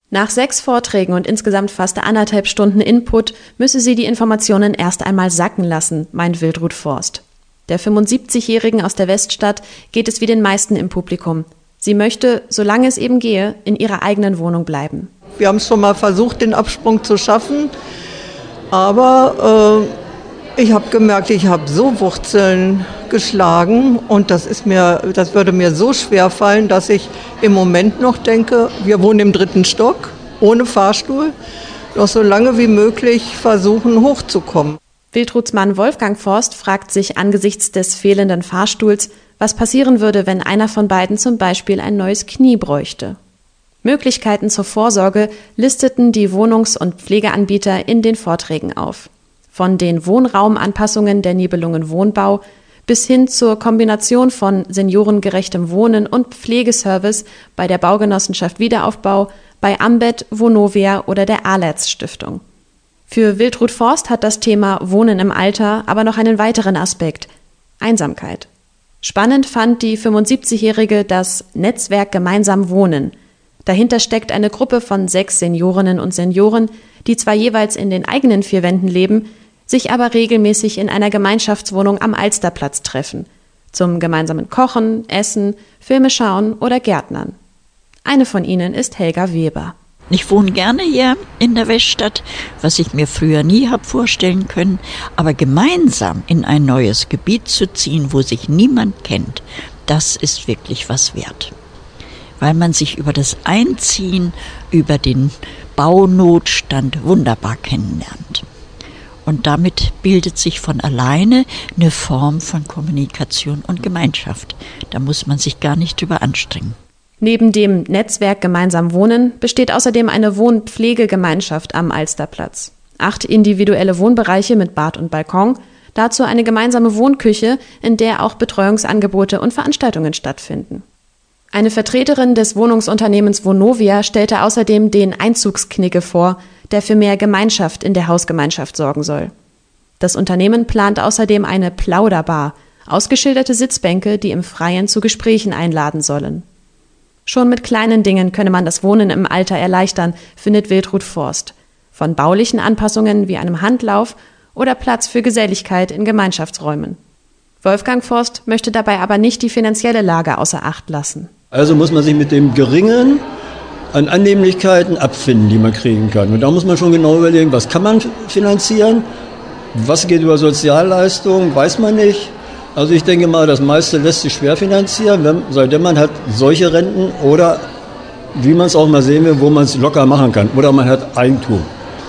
Nach 6 Vorträgen und insgesamt fast 1,5 Stunden Input müsse sie die Informationen erst einmal sacken lassen, meint Wiltrud Forst. Der 75-Jährigen aus der Weststadt geht es wie den meisten im Publikum. Sie möchte, solange es eben gehe, in ihrer eigenen Wohnung bleiben. Wir haben schon mal versucht, den Absprung zu schaffen, aber ich habe gemerkt, ich habe so Wurzeln geschlagen und das würde mir so schwer fallen, dass ich im Moment noch denke, wir wohnen im 3. Stock, ohne Fahrstuhl, noch so lange wie möglich versuchen hochzukommen. Wiltruds Mann Wolfgang Forst fragt sich angesichts des fehlenden Fahrstuhls, was passieren würde, wenn einer von beiden zum Beispiel ein neues Knie bräuchte. Möglichkeiten zur Vorsorge listeten die Wohnungs- und Pflegeanbieter in den Vorträgen auf. Von den Wohnraumanpassungen der Nibelungen Wohnbau bis hin zur Kombination von seniorengerechtem Wohnen und Pflegeservice bei der Baugenossenschaft Wiederaufbau, bei Ambet, Vonovia oder der Alerz Stiftung. Für Wiltrud Forst hat das Thema Wohnen im Alter aber noch einen weiteren Aspekt: Einsamkeit. Spannend fand die 75-Jährige das Netzwerk Gemeinsam Wohnen. Dahinter steckt eine Gruppe von 6 Seniorinnen und Senioren, die zwar jeweils in den eigenen 4 Wänden leben, sich aber regelmäßig in einer Gemeinschaftswohnung am Alsterplatz treffen. Zum gemeinsamen Kochen, Essen, Filme schauen oder Gärtnern. Eine von ihnen ist Helga Weber. Ich wohne gerne hier in der Weststadt, was ich mir früher nie habe vorstellen können. Aber gemeinsam in ein neues Gebiet zu ziehen, wo sich niemand kennt, das ist wirklich was wert. Weil man sich über das Einziehen, über den Baunotstand wunderbar kennenlernt. Und damit bildet sich von alleine eine Form von Kommunikation und Gemeinschaft. Da muss man sich gar nicht drüber anstrengen. Neben dem Netzwerk Gemeinsam Wohnen besteht außerdem eine Wohn-Pflegegemeinschaft am Alsterplatz. 8 individuelle Wohnbereiche mit Bad und Balkon, dazu eine gemeinsame Wohnküche, in der auch Betreuungsangebote und Veranstaltungen stattfinden. Eine Vertreterin des Wohnungsunternehmens Vonovia stellte außerdem den Einzugsknigge vor, der für mehr Gemeinschaft in der Hausgemeinschaft sorgen soll. Das Unternehmen plant außerdem eine Plauderbar, ausgeschilderte Sitzbänke, die im Freien zu Gesprächen einladen sollen. Schon mit kleinen Dingen könne man das Wohnen im Alter erleichtern, findet Wiltrud Forst. Von baulichen Anpassungen wie einem Handlauf oder Platz für Geselligkeit in Gemeinschaftsräumen. Wolfgang Forst möchte dabei aber nicht die finanzielle Lage außer Acht lassen. Also muss man sich mit dem Geringen an Annehmlichkeiten abfinden, die man kriegen kann. Und da muss man schon genau überlegen, was kann man finanzieren, was geht über Sozialleistungen, weiß man nicht. Also ich denke mal, das meiste lässt sich schwer finanzieren, seitdem man hat solche Renten oder, wie man es auch mal sehen will, wo man es locker machen kann. Oder man hat Eigentum.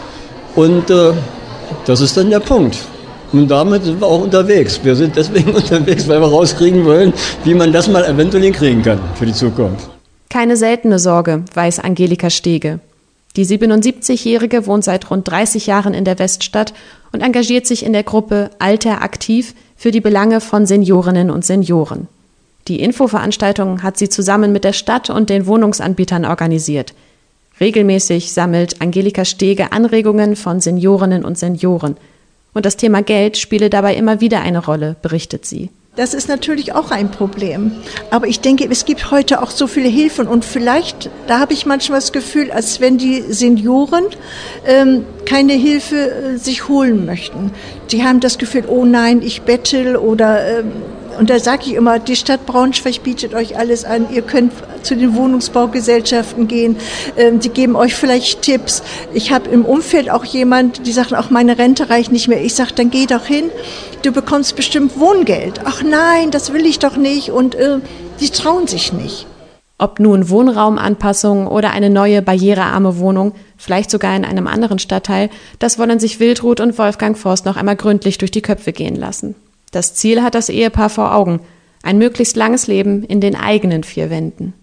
Und das ist dann der Punkt. Und damit sind wir auch unterwegs. Wir sind deswegen unterwegs, weil wir rauskriegen wollen, wie man das mal eventuell hinkriegen kann für die Zukunft. Keine seltene Sorge, weiß Angelika Stege. Die 77-Jährige wohnt seit rund 30 Jahren in der Weststadt und engagiert sich in der Gruppe Alter aktiv für die Belange von Seniorinnen und Senioren. Die Infoveranstaltungen hat sie zusammen mit der Stadt und den Wohnungsanbietern organisiert. Regelmäßig sammelt Angelika Stege Anregungen von Seniorinnen und Senioren. Und das Thema Geld spiele dabei immer wieder eine Rolle, berichtet sie. Das ist natürlich auch ein Problem. Aber ich denke, es gibt heute auch so viele Hilfen. Und vielleicht, da habe ich manchmal das Gefühl, als wenn die Senioren keine Hilfe sich holen möchten. Die haben das Gefühl, oh nein, ich bettel oder... Und da sage ich immer, die Stadt Braunschweig bietet euch alles an. Ihr könnt zu den Wohnungsbaugesellschaften gehen. Die geben euch vielleicht Tipps. Ich habe im Umfeld auch jemand, die sagt, auch meine Rente reicht nicht mehr. Ich sage, dann geh doch hin. Du bekommst bestimmt Wohngeld. Ach nein, das will ich doch nicht. Und die trauen sich nicht. Ob nun Wohnraumanpassung oder eine neue barrierearme Wohnung, vielleicht sogar in einem anderen Stadtteil, das wollen sich Wiltrud und Wolfgang Forst noch einmal gründlich durch die Köpfe gehen lassen. Das Ziel hat das Ehepaar vor Augen: ein möglichst langes Leben in den eigenen 4 Wänden.